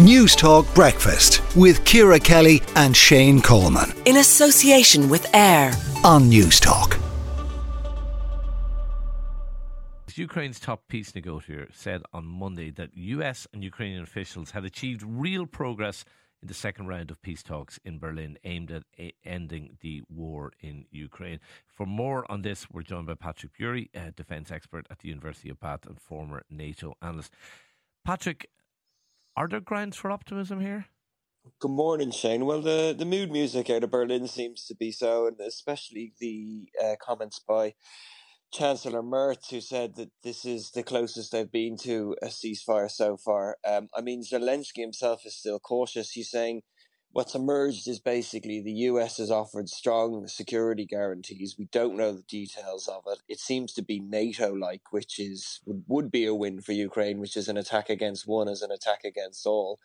News Talk Breakfast with Ciara Kelly and Shane Coleman. In association with AIR On News Talk. Ukraine's top peace negotiator said on Monday that US and Ukrainian officials had achieved real progress in the second round of peace talks in Berlin aimed at ending the war in Ukraine. For more on this, we're joined by Patrick Bury, a defence expert at the University of Bath and former NATO analyst. Patrick, are there grounds for optimism here? Good morning, Shane. Well, the mood music out of Berlin seems to be so, and especially the comments by Chancellor Merz, who said that this is the closest they've been to a ceasefire so far. Zelensky himself is still cautious. He's saying what's emerged is basically the US has offered strong security guarantees. We don't know the details of it. It seems to be NATO-like, which would be a win for Ukraine, which is an attack against one is an attack against all.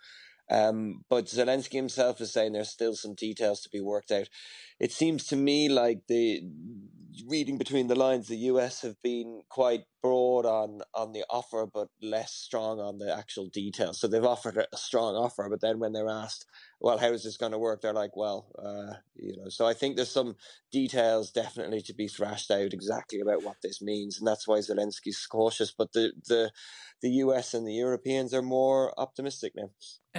But Zelensky himself is saying there's still some details to be worked out. It seems to me like reading between the lines, the US have been quite broad on the offer, but less strong on the actual details. So they've offered a strong offer, but then when they're asked, well, how is this going to work? They're like, So I think there's some details definitely to be thrashed out exactly about what this means, and that's why Zelensky's cautious. But the US and the Europeans are more optimistic now.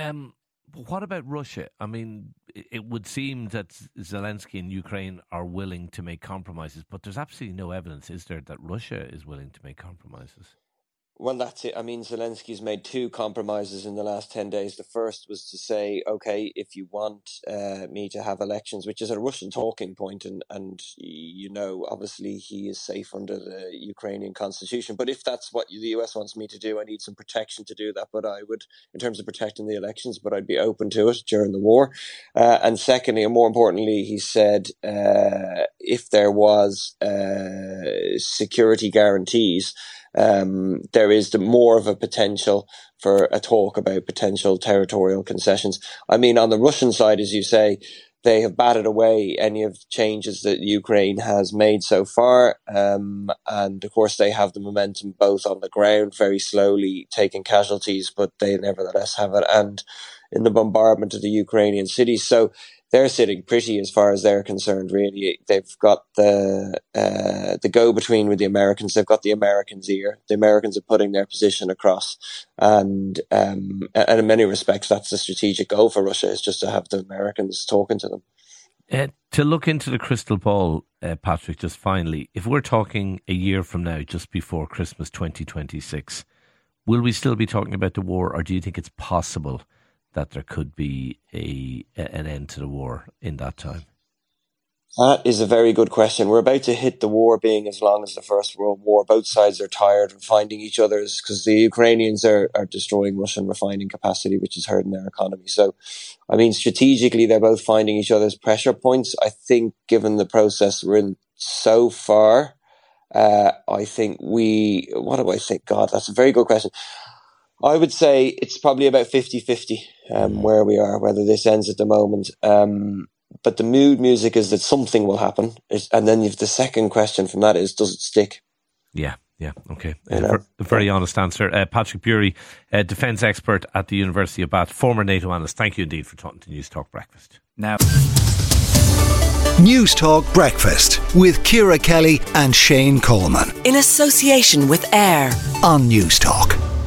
What about Russia? I mean, it would seem that Zelensky and Ukraine are willing to make compromises, but there's absolutely no evidence, is there, that Russia is willing to make compromises? Well, that's it. I mean, Zelensky's made two compromises in the last 10 days. The first was to say, okay, if you want me to have elections, which is a Russian talking point, and obviously he is safe under the Ukrainian constitution. But if that's what the US wants me to do, I need some protection to do that. But I would, in terms of protecting the elections, but I'd be open to it during the war. And secondly, and more importantly, he said if there was security guarantees, there is more of a potential for a talk about potential territorial concessions. I mean, on the Russian side, as you say, they have batted away any of the changes that Ukraine has made so far. And of course, they have the momentum both on the ground, very slowly taking casualties, but they nevertheless have it, and in the bombardment of the Ukrainian cities. So they're sitting pretty as far as they're concerned, really. They've got the go-between with the Americans. They've got the Americans' ear. The Americans are putting their position across. And in many respects, that's the strategic goal for Russia, is just to have the Americans talking to them. To look into the crystal ball, Patrick, just finally, if we're talking a year from now, just before Christmas 2026, will we still be talking about the war, or do you think it's possible that there could be an end to the war in that time? That is a very good question. We're about to hit the war being as long as the First World War. Both sides are tired of finding each other's, because the Ukrainians are destroying Russian refining capacity, which is hurting their economy. So, I mean, strategically, they're both finding each other's pressure points. I think given the process we're in so far, I think what do I think? God, that's a very good question. I would say it's probably about 50-50 where we are, whether this ends at the moment. But the mood music is that something will happen. And then the second question from that is, does it stick? Yeah, okay. A very honest answer. Patrick Bury, defence expert at the University of Bath, former NATO analyst. Thank you indeed for talking to News Talk Breakfast. Now, News Talk Breakfast with Ciara Kelly and Shane Coleman. in association with AIR On News Talk.